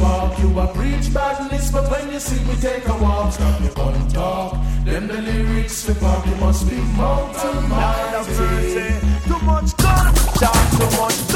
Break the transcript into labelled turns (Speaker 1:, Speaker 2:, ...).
Speaker 1: park. You a preach badness, but when you see me take a walk, stop your gun talk. Them the lyrics for park, you must be mountain mighty.
Speaker 2: Too much gun, talk too much.